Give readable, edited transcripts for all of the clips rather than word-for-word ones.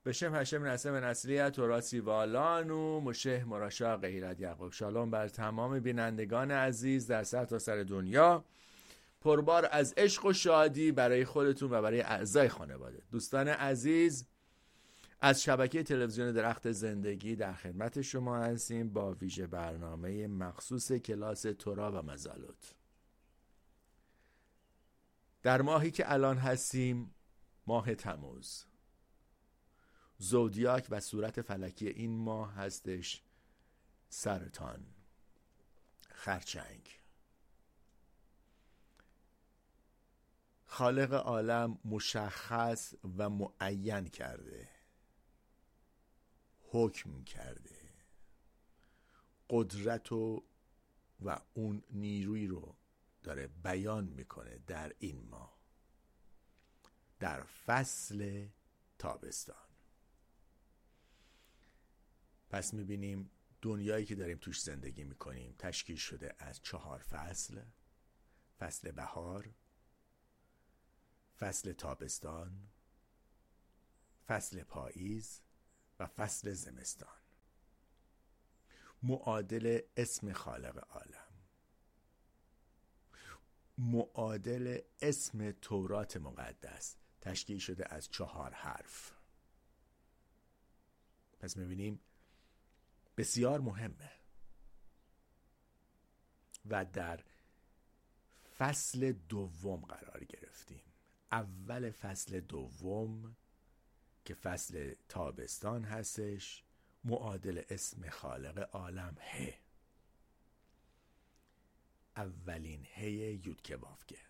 בשم هشم نسم نسلیت تراسی والانو مشه مراشا غیرت یعقوب. شالوم بر تمام بینندگان عزیز در سرتاسر دنیا، پربار از عشق و شادی برای خودتون و برای اعضای خانواده. دوستان عزیز، از شبکه تلویزیون درخت زندگی در خدمت شما هستیم با ویژه برنامه مخصوص کلاس تورا و مزالوت. در ماهی که الان هستیم، ماه تموز، زودیاک و صورت فلکی این ماه هستش سرطان، خرچنگ. خالق عالم مشخص و معین کرده، حکم کرده، قدرت و اون نیروی رو داره بیان میکنه در این ماه، در فصل تابستان. پس میبینیم دنیایی که داریم توش زندگی میکنیم تشکیل شده از 4 فصل: فصل بهار، فصل تابستان، فصل پاییز و فصل زمستان. معادل اسم خالق عالم، معادل اسم تورات مقدس تشکیل شده از 4 حرف. پس میبینیم بسیار مهمه و در فصل دوم قرار گرفتیم. اول فصل دوم که فصل تابستان هستش، معادل اسم خالق عالم ه، اولین هی یودکه وافکه.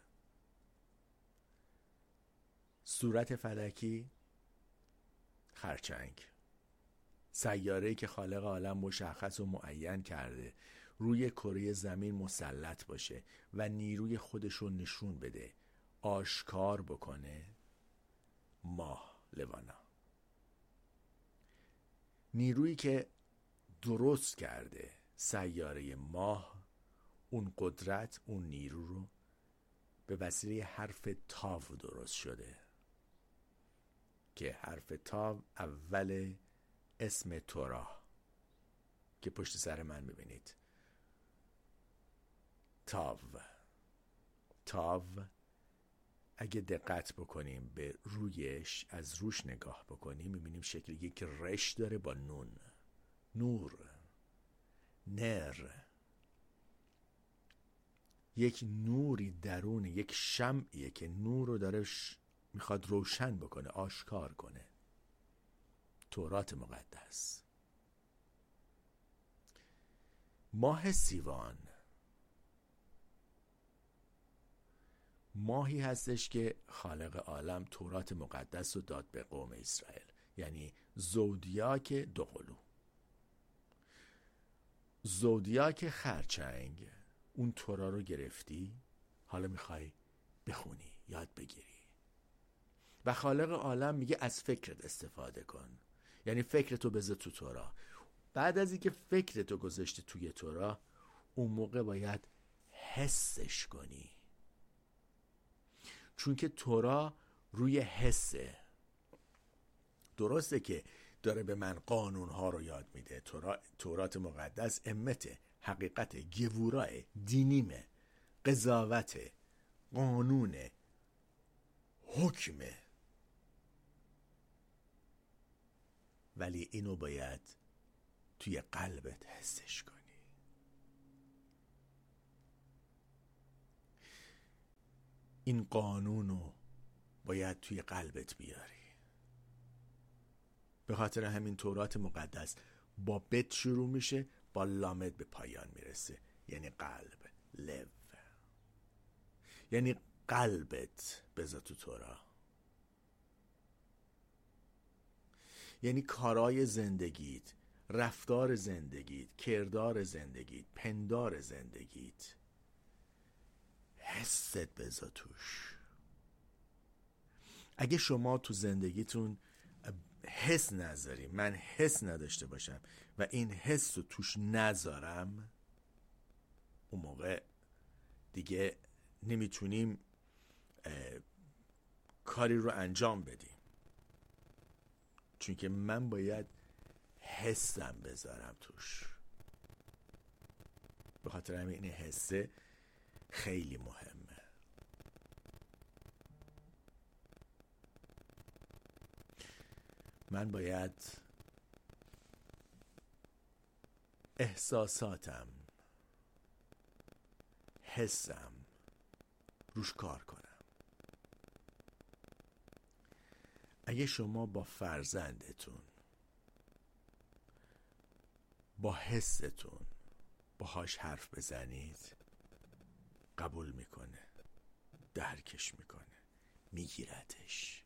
صورت فلکی خرچنگ، سیاره‌ای که خالق عالم مشخص و معین کرده روی کره زمین مسلط باشه و نیروی خودش رو نشون بده، آشکار بکنه. ماه لوانا، نیرویی که درست کرده سیاره ماه، اون قدرت، اون نیرو رو به وسیله حرف تاو درست شده که حرف تاو اول اسم تورا که پشت سر من میبینید. تاو اگه دقت بکنیم به رویش، از روش نگاه بکنیم، میبینیم شکل یک رش داره با نون. نور، نر، یک نوری درون، یک شمعیه که نور رو داره میخواد روشن بکنه، آشکار کنه. تورات مقدس. ماه سیوان ماهی هستش که خالق عالم تورات مقدس رو داد به قوم اسرائیل، یعنی زودیاک دوقلو. زودیاک خرچنگ، اون تورا رو گرفتی، حالا میخوای بخونی، یاد بگیری و خالق عالم میگه از فکرت استفاده کن، یعنی فکرتو بذار تو تورا. بعد از اینکه فکرتو گذاشتی توی تورا، اون موقع باید حسش کنی، چون که تورا روی حسه. درسته که داره به من قانونها رو یاد میده، تورات مقدس امته، حقیقت، گوراه، دینیمه، قضاوت، قانون، حکمه، ولی اینو باید توی قلبت حسش کنی. این قانونو باید توی قلبت بیاری. به خاطر همین تورات مقدس با بت شروع میشه، با لامد به پایان میرسه، یعنی قلب، لو، یعنی قلبت بذار تو تورا، یعنی کارای زندگیت، رفتار زندگیت، کردار زندگیت، پندار زندگیت، حست بذار توش. اگه شما تو زندگیتون حس نذاری، من حس نداشته باشم و این حس رو توش نذارم، اون موقع دیگه نمیتونیم کاری رو انجام بدیم. چون که من باید حسم بذارم توش. به خاطر همین این حسه خیلی مهمه. من باید احساساتم، حسم روش کار کنم. اگه شما با فرزندتون، با حستون باهاش حرف بزنید، قبول میکنه، درکش میکنه، میگیرتش،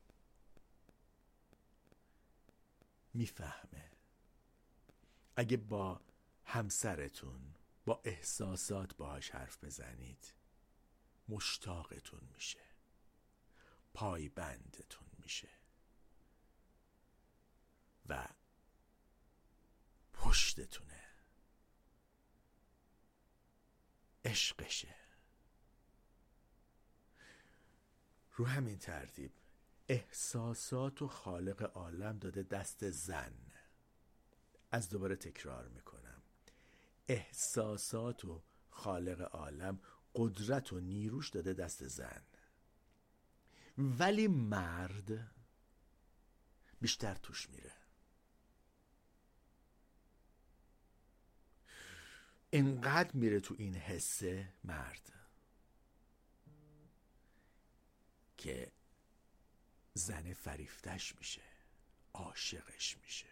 میفهمه. اگه با همسرتون با احساسات باهاش حرف بزنید، مشتاقتون میشه، پایبندتون میشه و پشتتونه، عشقشه. رو همین ترتیب احساسات و خالق عالم داده دست زن. از دوباره تکرار میکنم، احساسات و خالق عالم قدرت و نیروش داده دست زن، ولی مرد بیشتر توش میره. اینقدر میره تو این حسه مرد که زن فریفتش میشه، عاشقش میشه.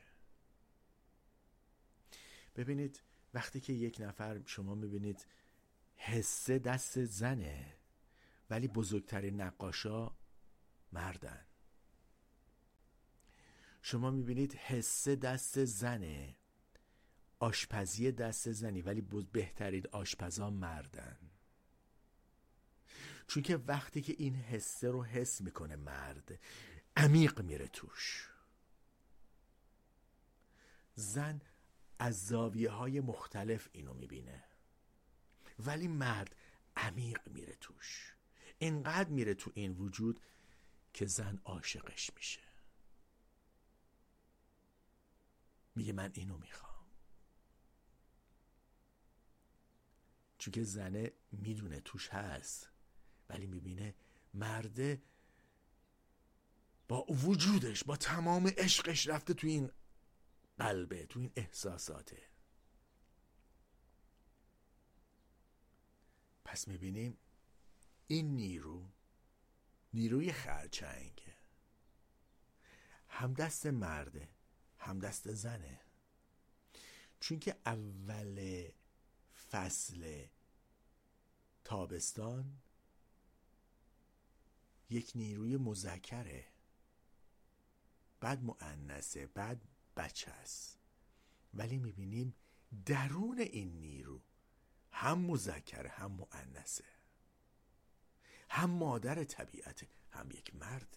ببینید وقتی که یک نفر، شما میبینید حسه دست زنه، ولی بزرگترین نقاشا مردن. شما میبینید حسه دست زنه، آشپزی دست زنی، ولی بهترین آشپزان مردن. چون که وقتی که این حسه رو حس میکنه مرد، عمیق میره توش. زن از زاویه های مختلف اینو میبینه، ولی مرد عمیق میره توش. اینقدر میره تو این وجود که زن عاشقش میشه، میگه من اینو میخوام. چون که زنه میدونه توش هست، ولی میبینه مرده با وجودش، با تمام عشقش رفته تو این قلبه، تو این احساساته. پس میبینیم این نیروی خرچنگه، هم دست مرده هم دست زنه. چون که اول فصل تابستان یک نیروی مذکره، بعد مؤنثه، بعد بچه است، ولی میبینیم درون این نیرو هم مذکره هم مؤنثه، هم مادر طبیعته هم یک مرده،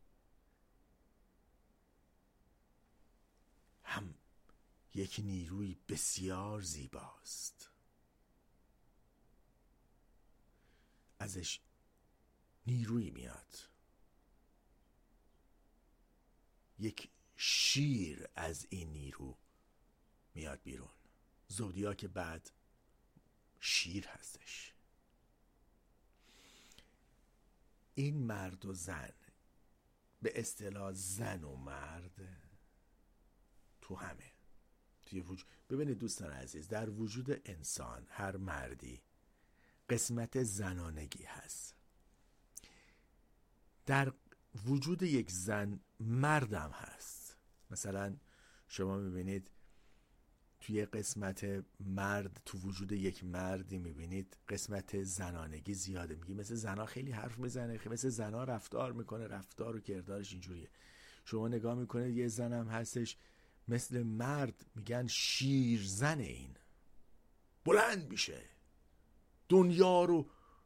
هم یک نیروی بسیار زیباست. ازش نیروی میاد، یک شیر از این نیرو میاد بیرون. زودیاک بعد شیر هستش. این مرد و زن، به اصطلاح زن و مرد، تو همه توی وجود. ببینید دوستان عزیز، در وجود انسان هر مردی قسمت زنانگی هست، در وجود یک زن مردم هست. مثلا شما میبینید توی قسمت مرد، تو وجود یک مردی میبینید قسمت زنانگی زیاده. میگی مثل زنا خیلی حرف میزنه، مثل زنا رفتار میکنه، رفتار و کردارش اینجوریه. شما نگاه میکنید یه زنم هستش مثل مرد، میگن شیرزن، این بلند میشه، دنیا رو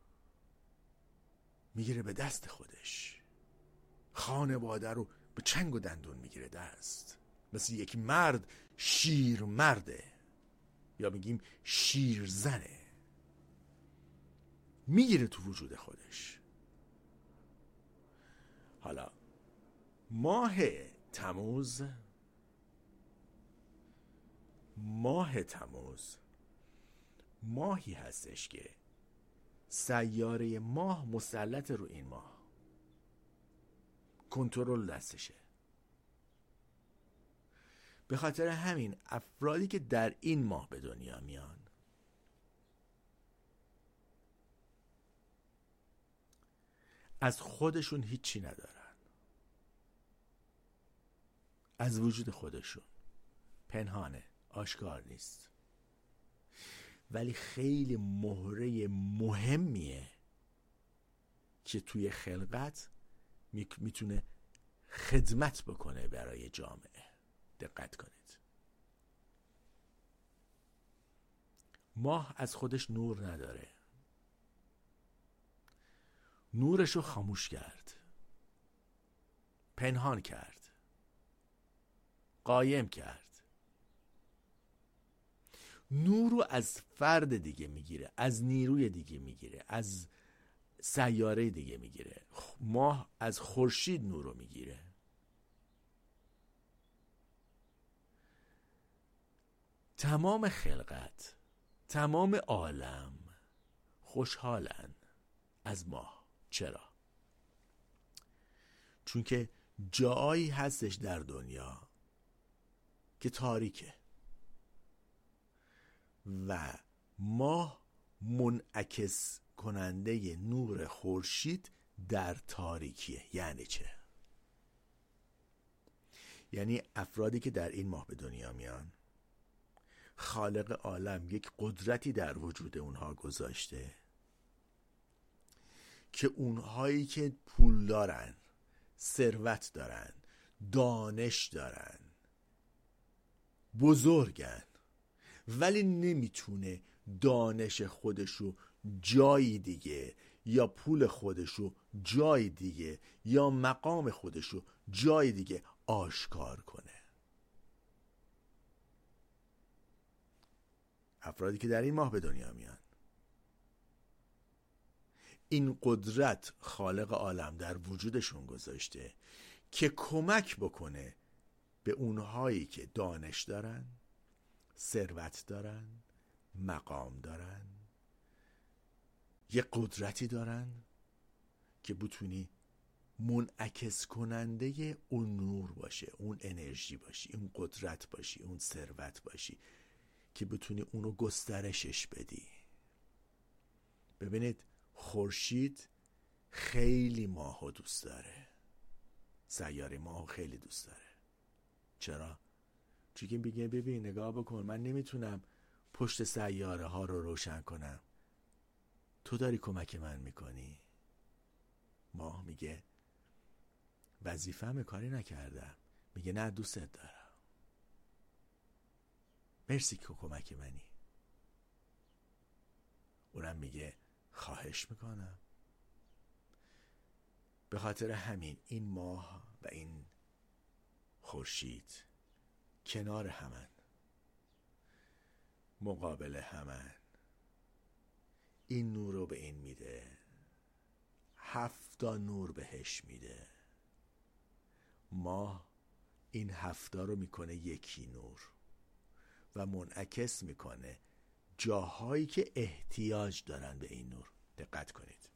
میگیره به دست خودش، خانواده رو به چنگ و دندون میگیره دست. مثل یک مرد شیر مرده، یا میگیم شیرزنه، میگیره تو وجود خودش. حالا ماه تموز ماه تموز ماهی هستش که سیاره ماه مسلط رو این ماه، کنترل دستشه. به خاطر همین افرادی که در این ماه به دنیا میان از خودشون هیچی ندارن، از وجود خودشون پنهانه، آشکار نیست، ولی خیلی مهره مهمیه که توی خلقت میتونه خدمت بکنه برای جامعه. دقت کنید، ماه از خودش نور نداره، نورشو خاموش کرد، پنهان کرد، قایم کرد. نور رو از فرد دیگه میگیره، از نیروی دیگه میگیره، از سیاره دیگه میگیره. ماه از خورشید نور رو میگیره. تمام خلقت، تمام عالم خوشحالن از ماه. چرا؟ چون که جایی هستش در دنیا که تاریکه و ماه منعکس کننده نور خورشید در تاریکیه. یعنی چه؟ یعنی افرادی که در این ماه به دنیا میان، خالق عالم یک قدرتی در وجود اونها گذاشته که اونهایی که پول دارن، ثروت دارن، دانش دارن، بزرگن، ولی نمیتونه دانش خودشو جای دیگه یا پول خودشو جای دیگه یا مقام خودشو جای دیگه آشکار کنه. افرادی که در این ماه به دنیا میان، این قدرت خالق عالم در وجودشون گذاشته که کمک بکنه به اونهایی که دانش دارن، ثروت دارن، مقام دارن، یه قدرتی دارن که بتونی منعکس کننده اون نور باشه، اون انرژی باشی، اون قدرت باشی، اون ثروت باشی که بتونی اونو گسترشش بدی. ببینید، خورشید خیلی ماهو دوست داره، سیاره ماهو خیلی دوست داره. چرا؟ چون که میگه ببین، نگاه بکن، من نمیتونم پشت سیاره ها رو روشن کنم، تو داری کمک من میکنی. ماه میگه وظیفه‌مه، کاری نکردم. میگه نه، دوستت دارم، مرسی که کمک منی. اونم میگه خواهش میکنم. به خاطر همین این ماه و این خورشید کنار همن، مقابل همن. این نور رو به این میده، 7 نور بهش میده. ماه این 7 رو میکنه یکی نور و منعکس میکنه جاهایی که احتیاج دارن به این نور. دقت کنید،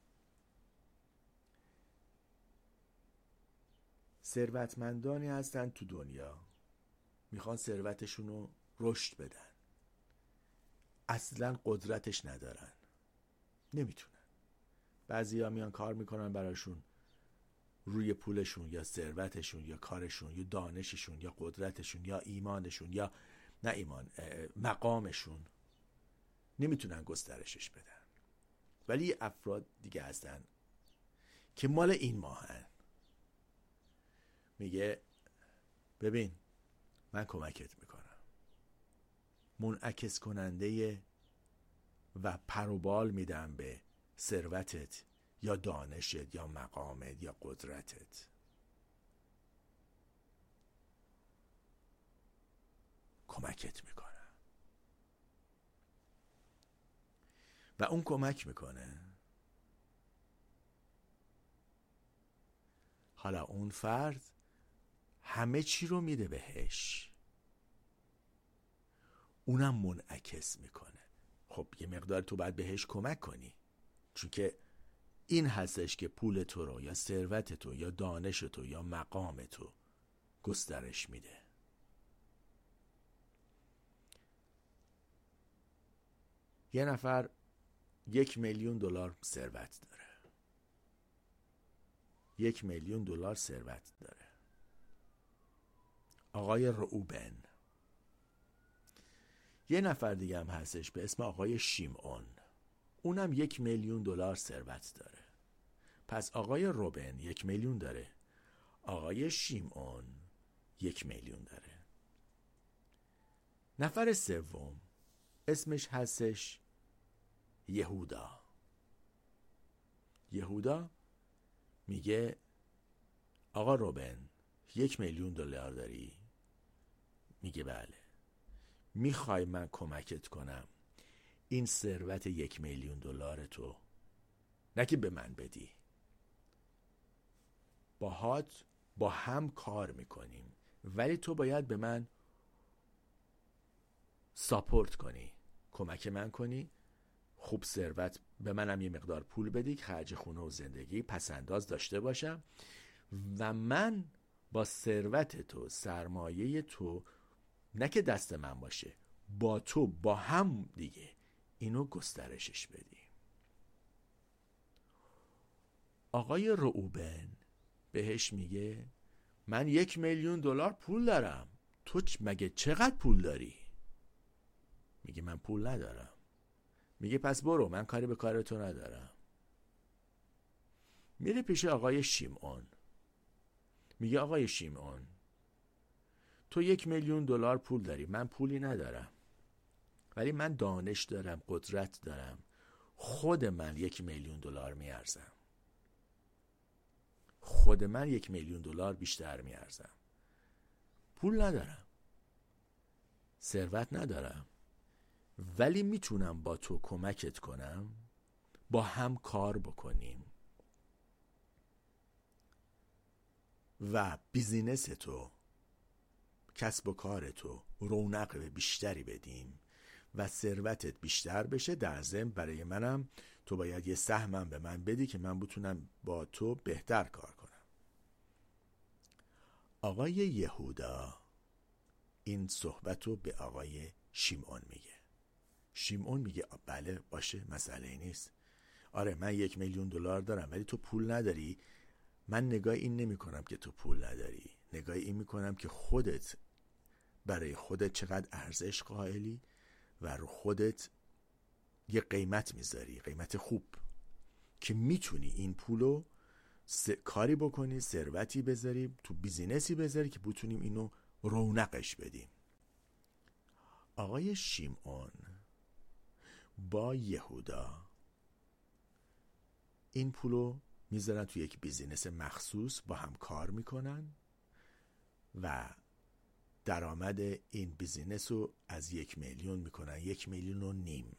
ثروتمندانی هستن تو دنیا میخوان ثروتشون رو رشد بدن، اصلا قدرتش ندارن، نمیتونن. بعضیا میان کار میکنن براشون، روی پولشون یا ثروتشون یا کارشون یا دانششون یا قدرتشون یا ایمانشون یا نه ایمان، مقامشون، نمیتونن گسترشش بدن. ولی افراد دیگه هستن که مال این ماهن. میگه ببین، من کمکت میکنم، منعکس کننده و پروبال میدم به ثروتت یا دانشت یا مقامت یا قدرتت. کمکت میکنم و اون کمک میکنه. حالا اون فرد همه چی رو میده بهش، اونم منعکس میکنه. خب یه مقدار تو باید بهش کمک کنی، چون که این هستش که پول تو رو یا ثروت تو یا دانش تو یا مقام تو گسترش میده. یه نفر 1,000,000 دلار ثروت داره. 1,000,000 دلار ثروت داره. آقای روبن. یه نفر دیگه هم هستش به اسم آقای شیمعون، اونم 1,000,000 دلار ثروت داره. پس آقای روبن 1,000,000 داره، آقای شیمعون 1,000,000 داره. نفر سوم اسمش هستش یهودا. یهودا میگه آقا روبن 1,000,000 دلار داری؟ میگه بله. میخوای من کمکت کنم این ثروت 1,000,000 دلار تو نه که به من بدی، باهات با هم کار میکنیم، ولی تو باید به من ساپورت کنی، کمک من کنی، خوب ثروت به منم یه مقدار پول بدی که خرج خونه و زندگی پسنداز داشته باشم و من با ثروت تو، سرمایه تو، نه که دست من باشه، با تو با هم دیگه اینو گسترشش بدیم. آقای روبن بهش میگه من 1,000,000 دلار پول دارم، تو مگه چقدر پول داری؟ میگه من پول ندارم. میگه پس برو، من کاری به کار تو ندارم. میره پیش آقای شیمعون. میگه آقای شیمعون تو 1,000,000 دلار پول داری، من پولی ندارم، ولی من دانش دارم، قدرت دارم، خود من 1,000,000 دلار میارزم. خود من 1,000,000 دلار بیشتر میارزم. پول ندارم، ثروت ندارم، ولی میتونم با تو کمکت کنم، با هم کار بکنیم و بیزینس تو، کسب و کار تو رونق بیشتری بدیم و ثروتت بیشتر بشه. در ضمن برای منم تو باید یه سهمم به من بدی که من بتونم با تو بهتر کار کنم. آقای یهودا این صحبت رو به آقای شیمعون میگه. شیمعون میگه بله باشه، مسئله نیست. آره من 1,000,000 دلار دارم ولی تو پول نداری. من نگاه این نمی کنم که تو پول نداری، نگاه این می کنم که خودت برای خودت چقدر ارزش قائلی و رو خودت یه قیمت میذاری، قیمت خوب، که میتونی این پولو کاری بکنی، ثروتی بذاری، تو بیزینسی بذاری که بتونیم اینو رونقش بدیم. آقای شیمعون با یهودا این پولو میذارن تو یک بیزینس مخصوص، با هم کار میکنن و درآمد این بیزینس رو از 1,000,000 میکنن 1,500,000.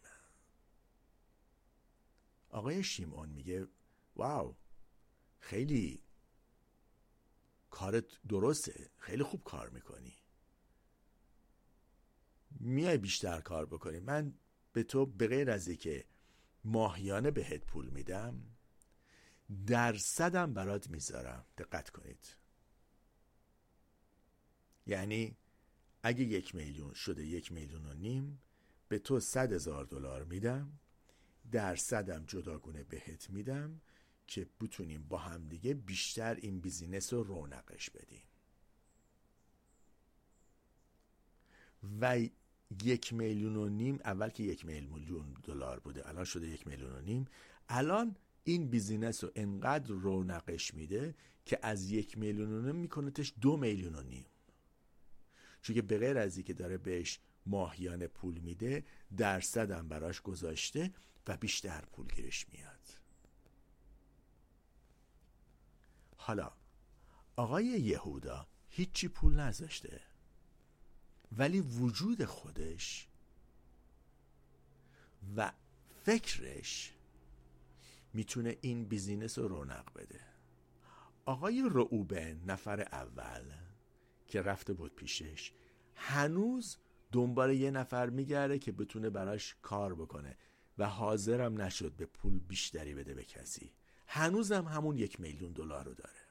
آقای شیمعون میگه واو، خیلی کارت درسته، خیلی خوب کار میکنی، میای بیشتر کار بکنی. من به تو به غیر از اینکه ماهیانه بهت پول میدم، درصدم برات میذارم. دقت کنید، یعنی اگه 1,000,000 شده 1,500,000 به تو 100,000 دلار میدم، درصدم جداگونه بهت میدم که بتونیم با هم دیگه بیشتر این بیزینس رو رونقش بدیم. و 1,500,000 اول که 1,000,000 دلار بوده الان شده 1,500,000. الان این بیزینس رو انقدر رونقش میده که از 1,500,000 میکنتش 2,500,000. چون که به غیر از این که داره بهش ماهیانه پول میده، درصدم براش گذاشته و بیشتر پول گیرش میاد. حالا آقای یهودا هیچی پول نذاشته، ولی وجود خودش و فکرش میتونه این بیزینس رو رونق بده. آقای روبن نفر اول که رفته بود پیشش، هنوز دنبال یه نفر میگرده که بتونه براش کار بکنه و حاضرم نشد به پول بیشتری بده به کسی. هنوزم همون $1,000,000 رو داره.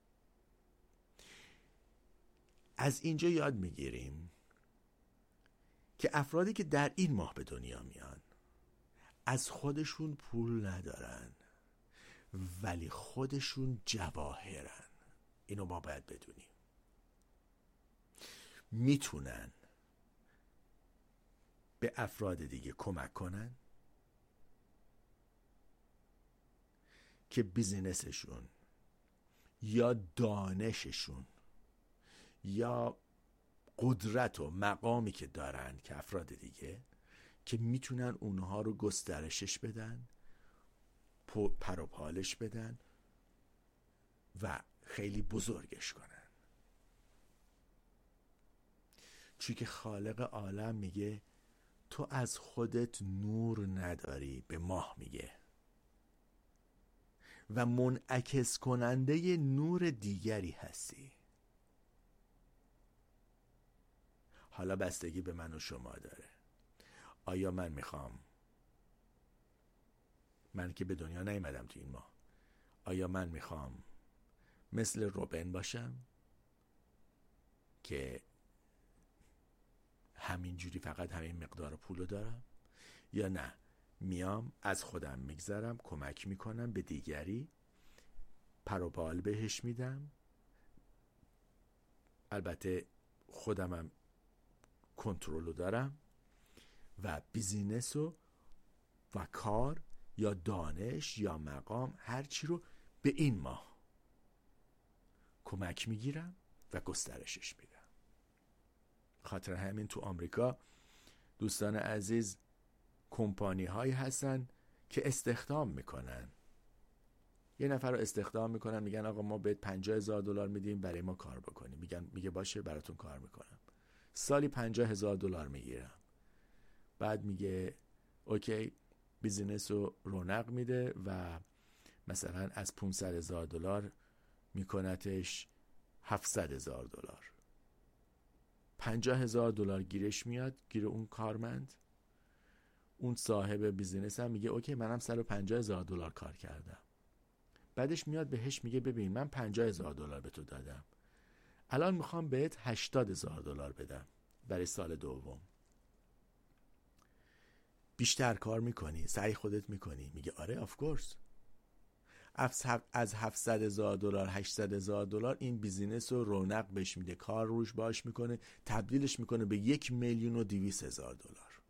از اینجا یاد میگیریم که افرادی که در این ماه به دنیا میان از خودشون پول ندارن ولی خودشون جواهرن. اینو ما باید بدونیم. میتونن به افراد دیگه کمک کنن که بیزینسشون یا دانششون یا قدرت و مقامی که دارن که افراد دیگه که میتونن اونها رو گسترشش بدن، پر و پالش بدن و خیلی بزرگش کنن. چون که خالق عالم میگه تو از خودت نور نداری، به ماه میگه، و منعکس کننده نور دیگری هستی. حالا بستگی به من و شما داره. آیا من که به دنیا نیومدم تو این ماه، آیا من میخوام مثل روبن باشم که همینجوری فقط همین مقدار پولو دارم، یا نه میام از خودم میگذرم، کمک میکنم به دیگری، پر و بال بهش میدم، البته خودمم کنترلو دارم و بیزینس و کار یا دانش یا مقام هر چی رو به این ماه کمک میگیرم و گسترشش میدم. خاطر همین تو آمریکا دوستان عزیز کمپانی هایی هستن که استخدام میکنن. یه نفر رو استخدام میکنن، میگن آقا ما بهت $50,000 میدیم برای ما کار بکنی. میگه باشه براتون کار میکنم. سالی $50,000 میگیرم. بعد میگه اوکی، بیزینس رو رونق میده و مثلا از $500,000 میکنتش $700,000. $50,000 گیرش میاد، گیر اون کارمند. اون صاحب بیزینس هم میگه اوکی منم $150,000 کار کردم. بعدش میاد بهش میگه ببین من $50,000 به تو دادم، الان میخوام بهت $80,000 بدم برای سال دوم. بیشتر کار میکنی؟ سعی خودت میکنی؟ میگه آره آف کورس. از $700,000 $800,000 این بیزینس رو رونق بهش میده، کار روش باش میکنه، تبدیلش میکنه به $1,200,000.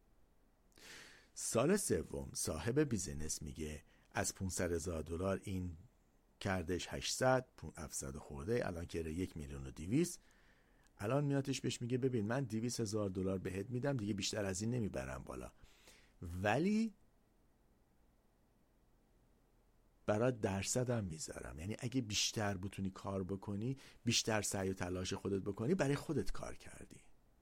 سال سوم صاحب بیزینس میگه از $500,000 این کردش 700 خورده، الان که 1,200,000. الان میاتش بهش میگه ببین من $200,000 بهت میدم دیگه، بیشتر از این نمیبرم بالا، ولی برات درصدم میذارم. یعنی اگه بیشتر بتونی کار بکنی، بیشتر سعی و تلاش خودت بکنی، برای خودت کار کردی.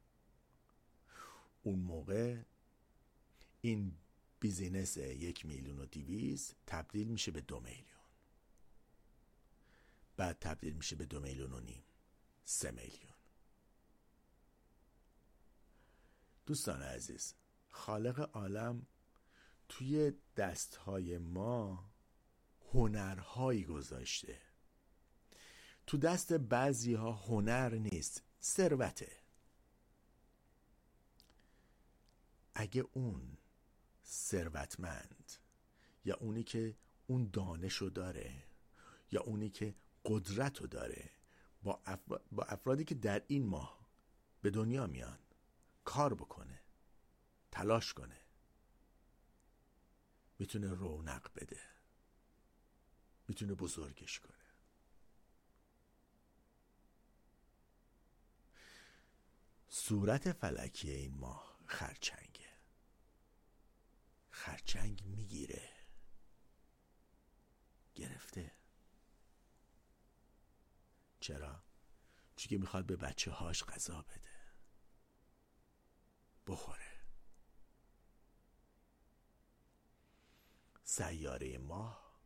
اون موقع این بیزینس 1,200,000 تبدیل میشه به 2,000,000. بعد تبدیل میشه به 2,500,000، 3,000,000. دوستان عزیز، خالق عالم توی دستهای ما هنرهایی گذاشته. تو دست بعضی ها هنر نیست، ثروته. اگه اون ثروتمند یا اونی که اون دانشو داره یا اونی که قدرتو داره با افرادی که در این ماه به دنیا میان کار بکنه، تلاش کنه، میتونه رونق بده، میتونه بزرگش کنه. صورت فلکی این ماه خرچنگه. خرچنگ میگیره، گرفته. چرا؟ چون که میخواد به بچه هاش غذا بده، بخوره. سیاره ماه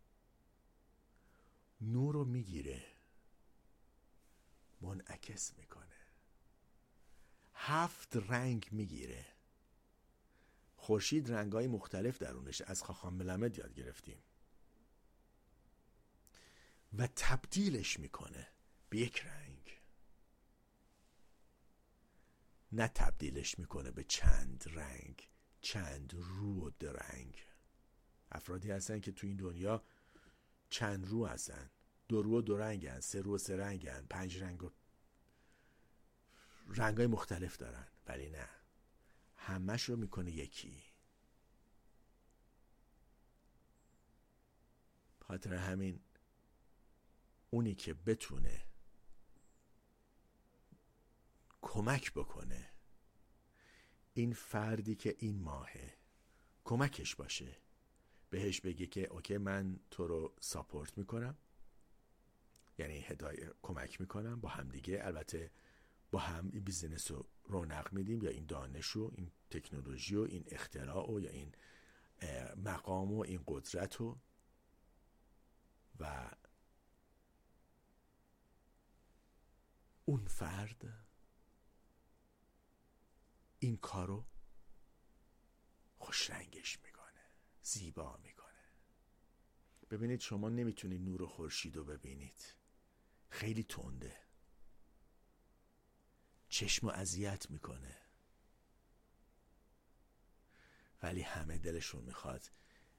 نور رو میگیره، منعکس میکنه. 7 رنگ میگیره. خورشید رنگای مختلف درونش، از خاخام ملمد یاد گرفتیم، و تبدیلش میکنه به یک رنگ، نه تبدیلش میکنه به چند رنگ، چند رو و درنگ. افرادی هستن که تو این دنیا چند رو هستن، 2 رو و 2 رنگن، 3 رو و 3 رنگن، 5 رنگ و رنگای مختلف دارن، ولی نه، همش رو میکنه یکی. خاطر همین اونی که بتونه کمک بکنه این فردی که این ماهه، کمکش باشه، بهش بگه که اوکی من تو رو ساپورت میکنم، یعنی کمک میکنم با هم دیگه، البته با هم این بیزینس رو رونق میدیم، یا این دانش رو، این تکنولوژی و این اختراع و یا این مقام و این قدرت رو، و اون فرد این کارو خوش رنگش میکنه، زیبا میکنه. ببینید شما نمیتونید نور خورشید رو ببینید، خیلی تنده، چشمو اذیت میکنه، ولی همه دلشون میخواد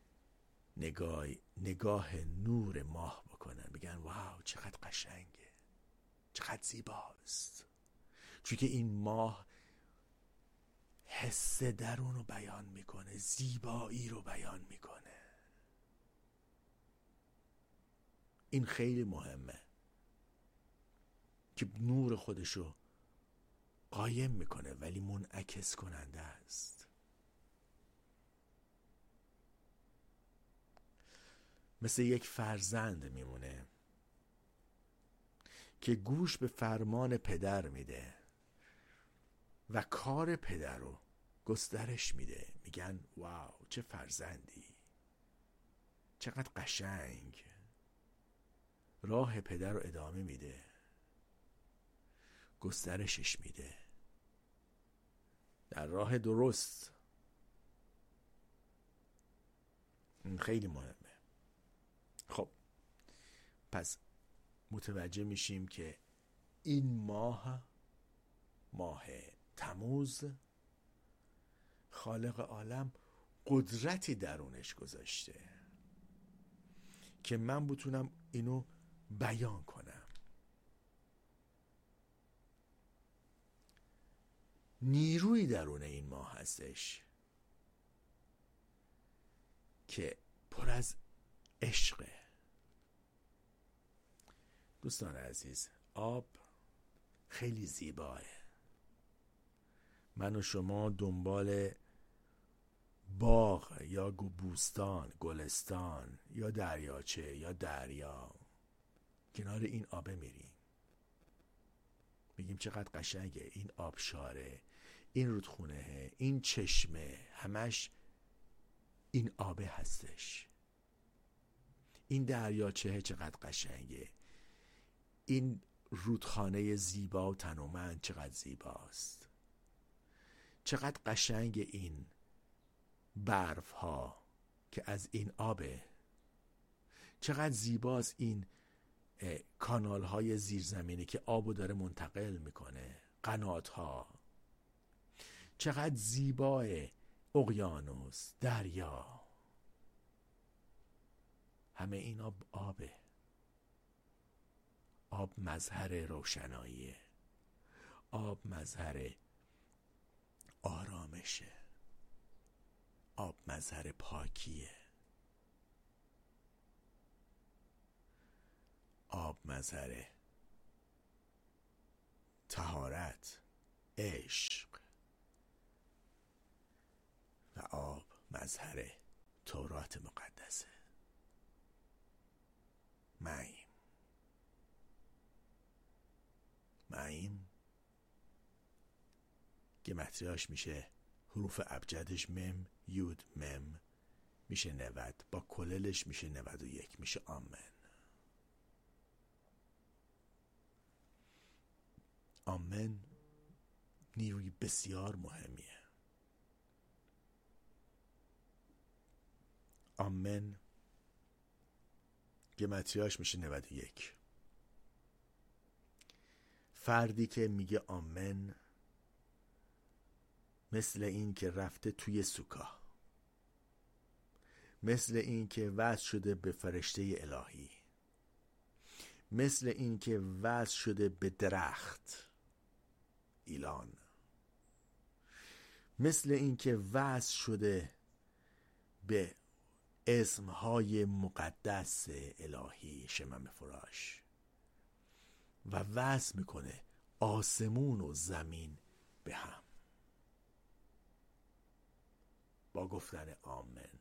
نگاه نور ماه بکنن، بگن واو چقدر قشنگه، چقدر زیباست، چون که این ماه حس درون رو بیان میکنه، زیبایی رو بیان میکنه. این خیلی مهمه که نور خودشو قایم میکنه ولی منعکس کننده است. مثل یک فرزند میمونه که گوش به فرمان پدر میده و کار پدر رو گسترش میده. میگن واو چه فرزندی، چقدر قشنگ، راه پدر رو ادامه میده، گسترشش میده در راه درست. این خیلی مهمه. خب پس متوجه میشیم که این ماه تموز، خالق عالم قدرتی درونش گذاشته که من بتونم اینو بیان کنم. نیروی درون این ماه هستش که پر از عشقه. دوستان عزیز، آب خیلی زیباه. من و شما دنبال باغ یا بوستان، گلستان یا دریاچه یا دریا کنار این آبه میریم، میگیم چقدر قشنگه، این آبشاره، این رودخونه، این چشمه، همش این آبه هستش. این دریاچه چقدر قشنگه، این رودخانه زیبا و تنومند چقدر زیباست، چقدر قشنگ این برف ها که از این آبه، چقدر زیباست این کانال های زیرزمینی که آبو داره منتقل میکنه، قنات ها، چقدر زیباه اقیانوس، دریا، همه این آبه. آب مظهر روشناییه، آب مظهر آرامشه، آب مظهر پاکیه، آب مظهر طهارت، عشق، و آب مظهر تورات مقدسه. معیم گمتریاش میشه، حروف ابجدش مم یود مم میشه 90، با کللش میشه 91، میشه آمن. آمن نیروی بسیار مهمیه. آمن گمتریاش میشه 91. فردی که میگه آمن مثل این که رفته توی سوکا، مثل این که وصل شده به فرشته الهی، مثل این که وصل شده به درخت ایلان، مثل این که وصل شده به اسمهای مقدس الهی شمم فراش و وصل میکنه آسمون و زمین به هم با گفتن آمن.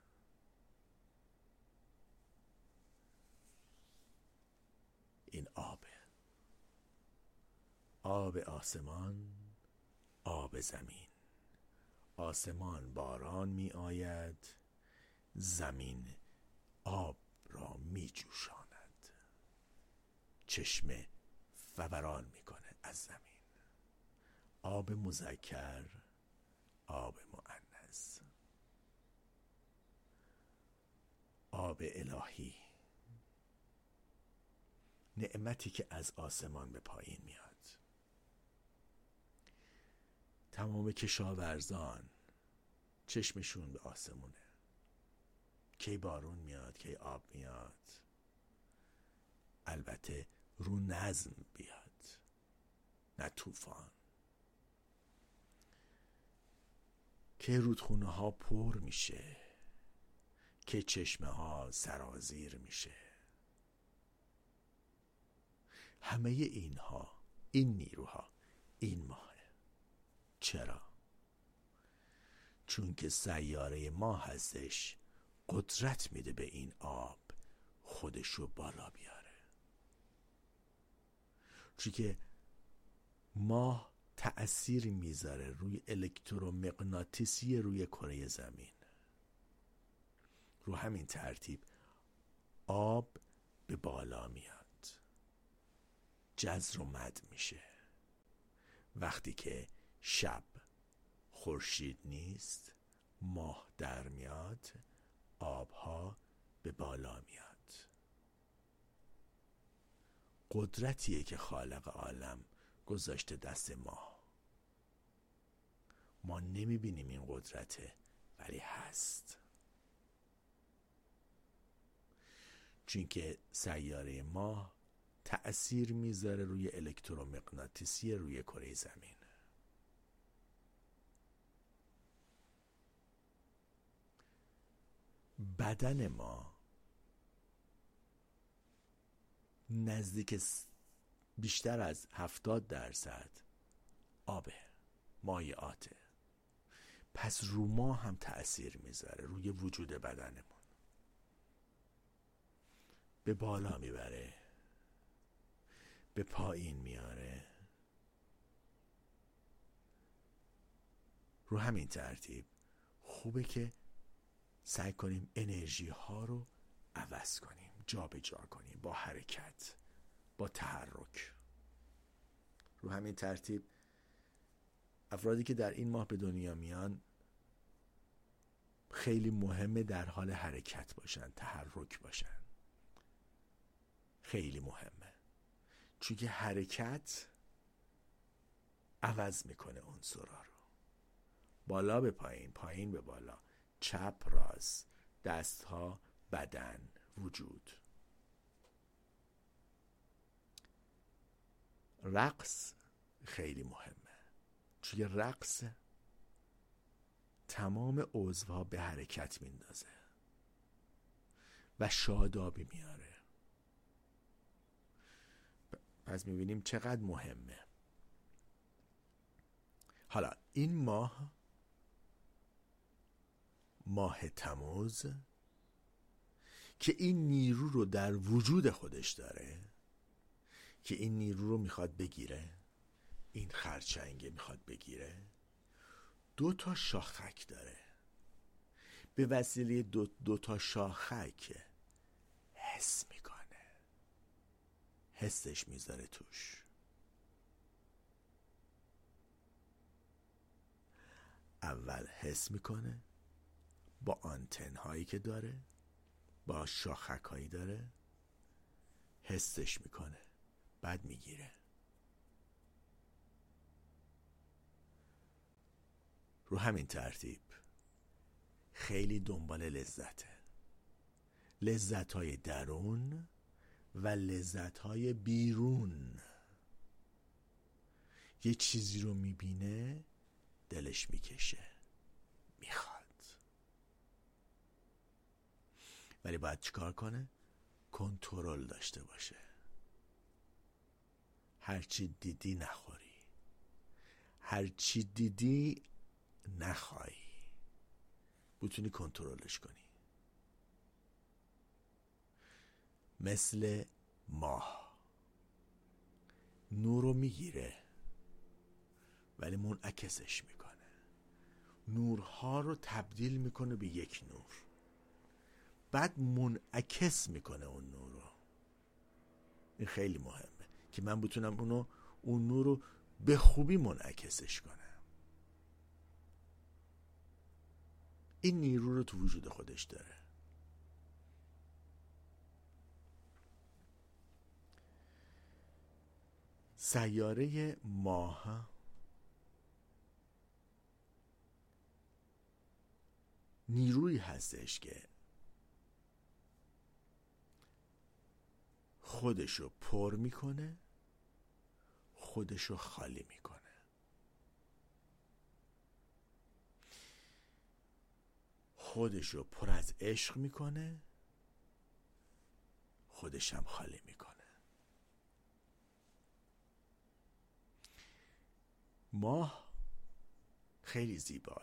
این آب آسمان، آب زمین. آسمان باران می آید، زمین آب را می جوشاند، چشمه فوران می کنه از زمین. آب مذکر، آب مؤنث، آب الهی، نعمتی که از آسمان به پایین میاد. تمام کشاورزان چشمشون به آسمونه، کی بارون میاد، کی آب میاد، البته رو نظم بیاد نه طوفان، که رودخونه ها پر میشه، که چشمه ها سرازیر میشه. همه اینها، این نیروها، این ماه. چرا؟ چون که سیاره ما هستش قدرت میده به این آب خودشو بالا بیاره. چون که ماه تأثیر میذاره روی الکترومغناطیسی روی کره زمین. رو همین ترتیب آب به بالا میاد، جذر و مد میشه. وقتی که شب خورشید نیست، ماه در میاد، آبها به بالا میاد. قدرتیه که خالق عالم گذاشته دست ما. ما نمیبینیم این قدرته، ولی هست. چون که سیاره ماه تأثیر میذاره روی الکترومغناطیسی روی کره زمین. بدن ما نزدیک بیشتر از 70% آبه، مایعاته. پس رو ما هم تأثیر میذاره روی وجود بدنمون. به بالا میبره، به پایین میاره. رو همین ترتیب خوبه که سعی کنیم انرژی ها رو عوض کنیم، جا به جا کنیم، با حرکت، با تحرک. رو همین ترتیب افرادی که در این ماه به دنیا میان خیلی مهمه در حال حرکت باشن، تحرک باشن. خیلی مهمه، چون که حرکت عوض میکنه عنصرها رو. بالا به پایین، پایین به بالا، چپ راست، دستها، بدن، وجود. رقص خیلی مهمه، چون رقص تمام عضوها به حرکت میندازه و شادابی میاره. پس میبینیم چقدر مهمه. حالا این ماه تموز که این نیرو رو در وجود خودش داره، که این نیرو رو میخواد بگیره، این خرچنگه میخواد بگیره، 2 تا شاخک داره. به وسیله دو تا شاخک حس میکنه، حسش میذاره توش. اول حس میکنه با آنتن هایی که داره، با شاخک هایی داره، حسش میکنه، بعد میگیره. رو همین ترتیب خیلی دنبال لذته، لذت های درون و لذت های بیرون. یه چیزی رو میبینه دلش میکشه، میخواد، ولی باید چیکار کنه؟ کنترل داشته باشه. هرچی دیدی نخوری، هرچی دیدی نخوای، بتونی کنترلش کنی. مثل ماه نور رو میگیره ولی منعکسش میکنه، نورها رو تبدیل میکنه به یک نور، بعد منعکس میکنه اون نور رو. این خیلی مهمه که من بتونم اون نور رو به خوبی منعکسش کنم. این نیرو رو تو وجود خودش داره. سیاره ماه نیرویی هستش که خودشو پر میکنه، خودشو خالی میکنه. خودشو پر از عشق میکنه، خودشم خالی میکنه. ماه خیلی زیباه،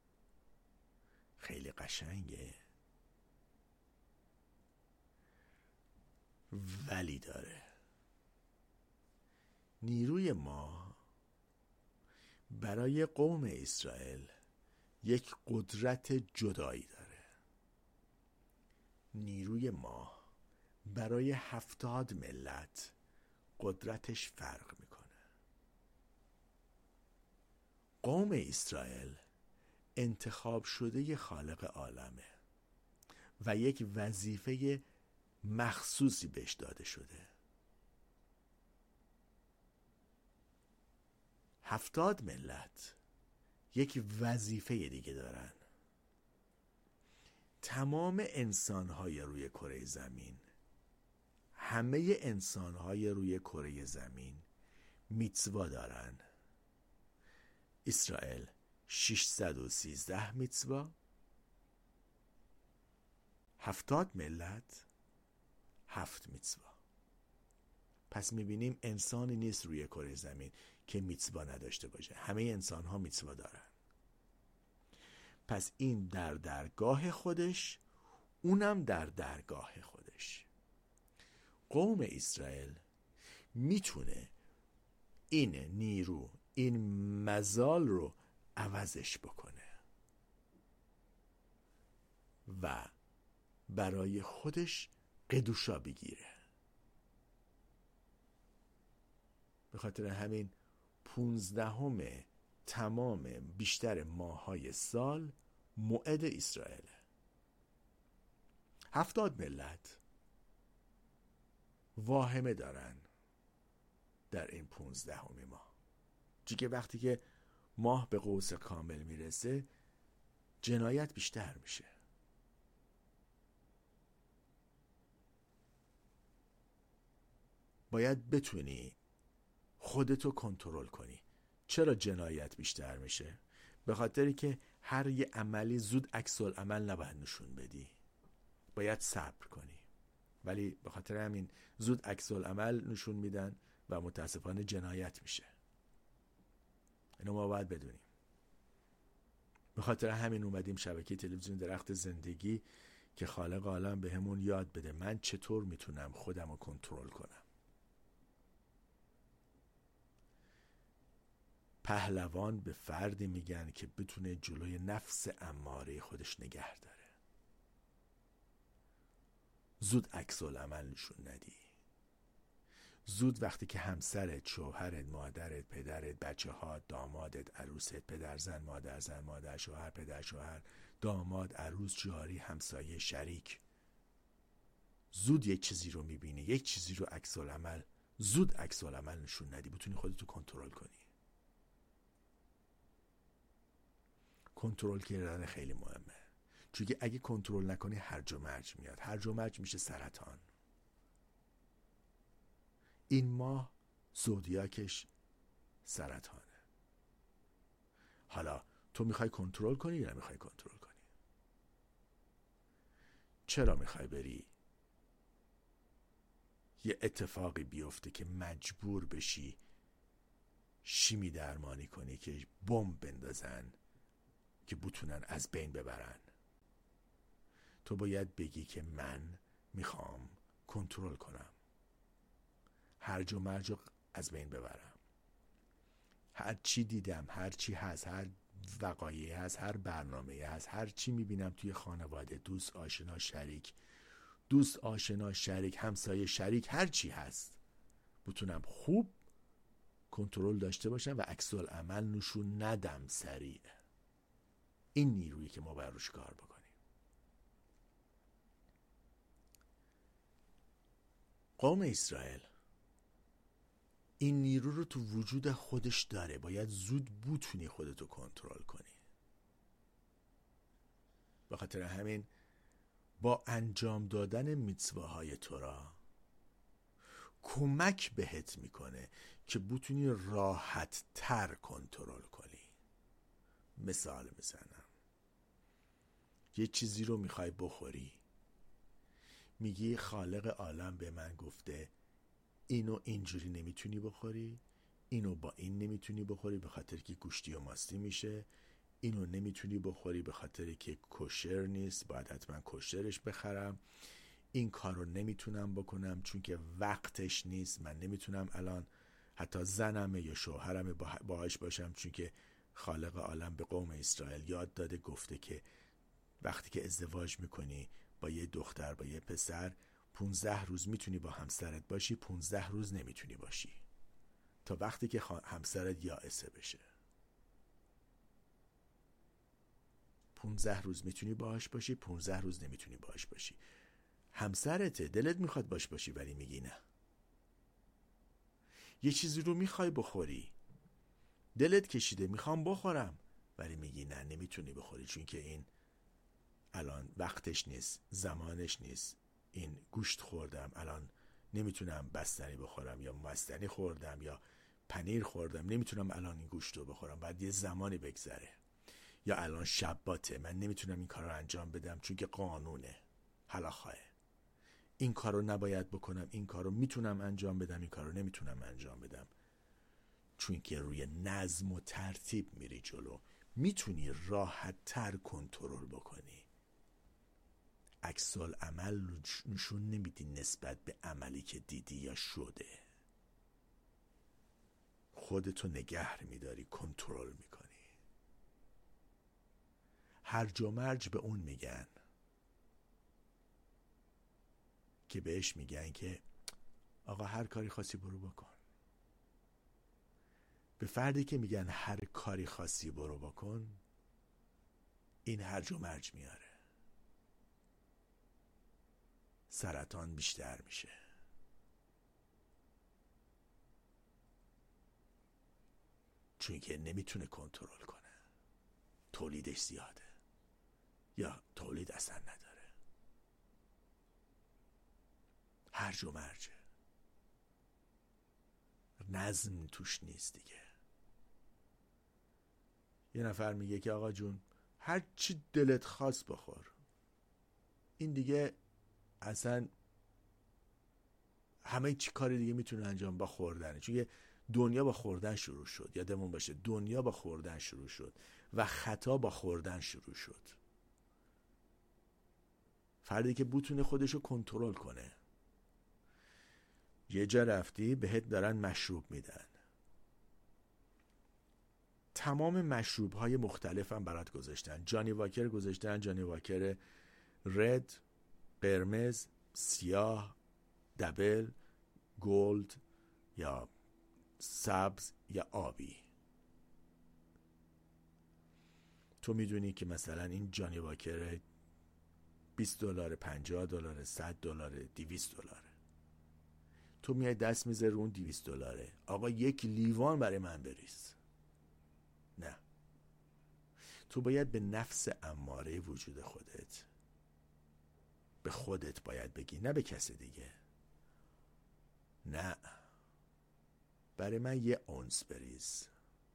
خیلی قشنگه، ولی داره نیروی ماه برای قوم اسرائیل یک قدرت جدایی داره. نیروی ماه برای 70 ملت قدرتش فرق میکنه. قوم اسرائیل انتخاب شده خالق عالمه و یک وظیفه مخصوصی بهش داده شده. 70 ملت یک وظیفه دیگه دارن. تمام انسان‌های روی کره زمین، همه انسان‌های روی کره زمین میتوا دارن. اسرائیل 613 میتوا، 70 ملت 7 میتوا. پس میبینیم انسانی نیست روی کره زمین که میتوا نداشته باشه. همه انسان ها میتوا دارن. پس این در درگاه خودش، اونم در درگاه خودش. قوم اسرائیل میتونه این نیرو، این مزال رو عوضش بکنه و برای خودش قدوشا بگیره. به خاطر همین 15 تمام بیشتر ماه‌های سال موعد اسرائیل. 70 ملت واهمه دارن در این 15 ماه، چون که وقتی که ماه به قوس کامل میرسه جنایت بیشتر میشه. باید بتونی خودتو کنترل کنی. چرا جنایت بیشتر میشه؟ به خاطری که هر یه عملی زود عکس العمل نباید نشون بدی، باید صبر کنی. ولی به خاطر همین زود عکس العمل نشون میدن و متاسفانه جنایت میشه. اینو ما باید بدونیم. به خاطر همین اومدیم شبکه تلویزیون درخت زندگی که خالق عالم به همون یاد بده من چطور میتونم خودم رو کنترل کنم. پهلوان به فردی میگن که بتونه جلوی نفس اماره خودش نگه داره. زود عکس العمل نشون ندی، زود وقتی که همسرت، شوهرت، مادرت، پدرت، بچه ها، دامادت، عروست، پدر زن، مادر شوهر، پدر شوهر، داماد، عروس، جاری، همسایه، شریک، زود یک چیزی رو میبینی، یک چیزی رو زود عکس العمل نشون ندی، بتونی خودتو کنترل کنی. کنترل کردن خیلی مهمه، چون اگه کنترل نکنی هرج و مرج میاد. هرج و مرج میشه سرطان. این ماه زودیاکش سرطانه. حالا تو میخوای کنترل کنی یا نمیخوای کنترل کنی؟ چرا میخوای بری یه اتفاقی بیفته که مجبور بشی شیمی درمانی کنی که بمب بندازن که بتونن از بین ببرن؟ تو باید بگی که من میخوام کنترل کنم، هرج و مرج رو از بین ببرم. هر چی دیدم، هر چی هست، هر وقایعی هست، هر برنامه‌ای هست، هر چی میبینم توی خانواده، دوست آشنا شریک، همسایه شریک، هر چی هست، بتونم خوب کنترل داشته باشم و عکس العمل نشون ندم سریع. این نیرویی که ما باید روش کار بکنیم. قوم اسرائیل این نیرو رو تو وجود خودش داره، باید زود بتونی خودتو کنترل کنی. به خاطر همین با انجام دادن میتسواهای تورا کمک بهت میکنه که بتونی راحت تر کنترل کنی. مثال میزنم، یه چیزی رو میخوای بخوری، میگی خالق عالم به من گفته اینو اینجوری نمیتونی بخوری، اینو با این نمیتونی بخوری به خاطر که گوشتی و ماستی میشه، اینو نمیتونی بخوری به خاطر که کوشر نیست، باید حتما کوشرش بخرم، این کارو نمیتونم بکنم چون که وقتش نیست، من نمیتونم الان حتی زنمه یا شوهرمه باهاش باشم، چون که خالق عالم به قوم اسرائیل یاد داده، گفته که وقتی که ازدواج میکنی با یه دختر، با یه پسر، 15 روز میتونی با همسرت باشی، 15 روز نمیتونی باشی، تا وقتی که همسرت یائسه بشه. 15 روز میتونی باهاش باشی، 15 روز نمیتونی باهاش باشی. همسرته، دلت میخواد باش باشی ولی میگی نه. یه چیزی رو میخوای بخوری، دلت کشیده میخوام بخورم، ولی میگی نه نمیتونی بخوری چون که این الان وقتش نیست، زمانش نیست، این گوشت خوردم الان نمیتونم بستنی بخورم، یا مستنی خوردم یا پنیر خوردم نمیتونم الان این گوشت رو بخورم، بعد یه زمانی بگذره، یا الان شباته من نمیتونم این کار رو انجام بدم چون که قانونه، هلاخواه، این کار رو نباید بکنم، این کار رو میتونم انجام بدم، این کار رو نمیتونم انجام بدم. چون که روی نظم و ترتیب میری جلو، میتونی راحت تر کنترل بکنی. عکس العمل نشون نمیدی نسبت به عملی که دیدی یا شده، خودتو نگه میداری، کنترل میکنی. هرج و مرج به اون میگن که بهش میگن که آقا هر کاری خاصی برو بکن. به فردی که میگن هر کاری خاصی برو بکن، این هرج و مرج میاره، سرطان بیشتر میشه. چون که نمیتونه کنترل کنه، تولیدش زیاده یا تولید اصلا نداره، هرج و مرجه، نظم توش نیست دیگه. یه نفر میگه که آقا جون هر چی دلت خواست بخور، این دیگه اصلا همه چی کار دیگه میتونه انجام با خوردنه، چون دنیا با خوردن شروع شد، یادمون باشه دنیا با خوردن شروع شد و خطا با خوردن شروع شد. فردی که بتونه خودشو کنترل کنه، یه جا رفتی بهت دارن مشروب میدن، تمام مشروب های مختلف هم برات گذاشتن، جانی واکر گذاشتن، جانی واکر رد، قرمز، سیاه، دبل، گولد، یا سبز یا آبی. تو میدونی که مثلا این جانی واکر $20، $50، $100، $200. تو میای دست میذاری اون $200. آقا یک لیوان برای من بریز. نه، تو باید به نفس اماره وجود خودت، به خودت باید بگی، نه به کسی دیگه. نه، برای من 1 اونس بریز،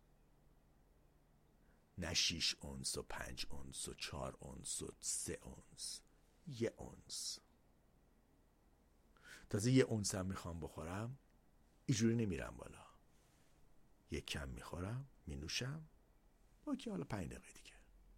نه 6 اونس و 5 اونس و 4 اونس و 3 اونس. 1 اونس. تازه 1 اونس هم میخوام بخورم، اینجوری نمیرم بالا. 1 کم میخورم، مینوشم، اوکی، حالا 5 دقیقه دیگه.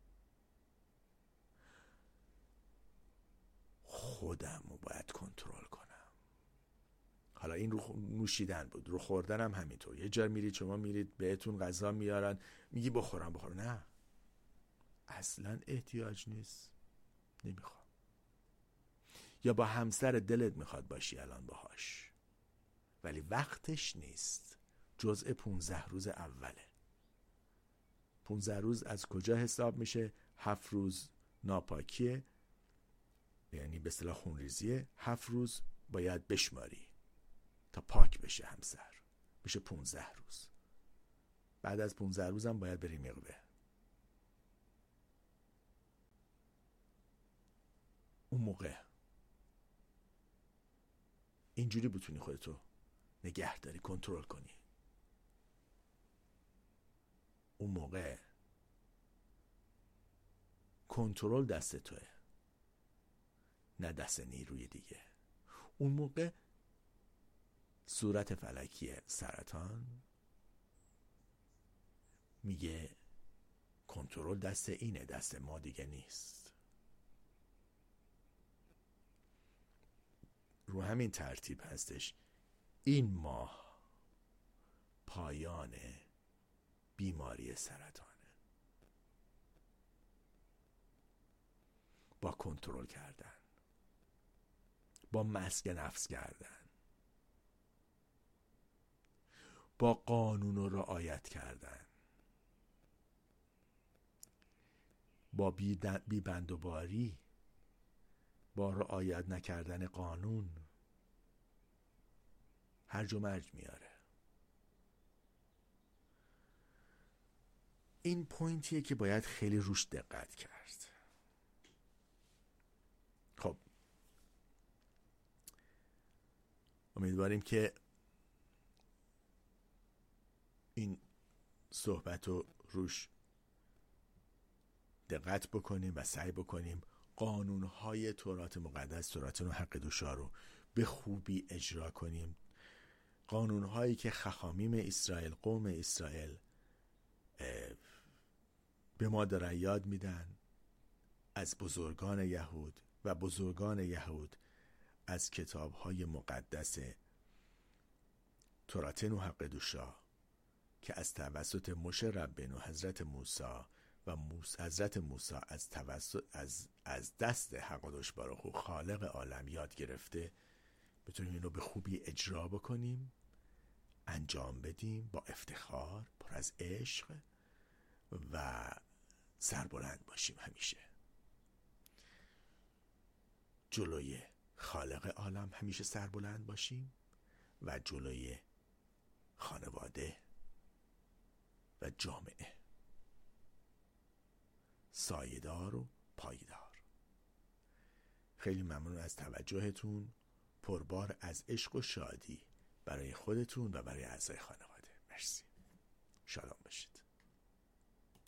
خودم رو باید کنترل کنم. حالا این رو نوشیدن بود، رو خوردن هم همینطور. یه جا میرید، شما میرید بهتون غذا میارن، میگی بخورم. نه، اصلا احتیاج نیست، نمیخوام. یا با همسر دلت میخواد باشی الان باهاش، ولی وقتش نیست. جزء 15 روز اوله. 15 روز از کجا حساب میشه؟ 7 روز ناپاکیه، یعنی به اصطلاح خونریزیه. 7 روز باید بشماری تا پاک بشه همسر، بشه 15 روز. بعد از 15 روز هم باید بری مقبه. اون موقع اینجوری بتونی خودتو نگه داری، کنترل کنی. اون موقع کنترل دست توه، نه دست نیروی دیگه. اون موقع صورت فلکی سرطان میگه کنترل دست اینه، دست ما دیگه نیست. رو همین ترتیب هستش این ماه پایان بیماری سرطانه. با کنترل کردن، با مسک نفس کردن، با قانون رو رعایت کردن، با بی بند و باری، با رعایت نکردن قانون، هرج و مرج میاره. این پوینتیه که باید خیلی روش دقت کرد. خب امیدواریم که این صحبت رو روش دقت بکنیم و سعی بکنیم قانونهای تورات مقدس، تورات حق دوشا رو به خوبی اجرا کنیم. قانونهایی که خخامیم اسرائیل، قوم اسرائیل به ما دارن یاد میدن از بزرگان یهود، و بزرگان یهود از کتابهای مقدس تورات حق دوشا که از توسط موشه ربینو، حضرت موسی و حضرت موسی از دست حقادوش باروخو خالق عالم یاد گرفته، بتونیم اینو به خوبی اجرا بکنیم، انجام بدیم با افتخار، پر از عشق و سربلند باشیم. همیشه جلوی خالق عالم همیشه سربلند باشیم و جلوی خانواده و جامعه سایه‌دار و پایدار. خیلی ممنون از توجهتون، پربار از عشق و شادی برای خودتون و برای اعضای خانواده. مرسی. شادم باشید.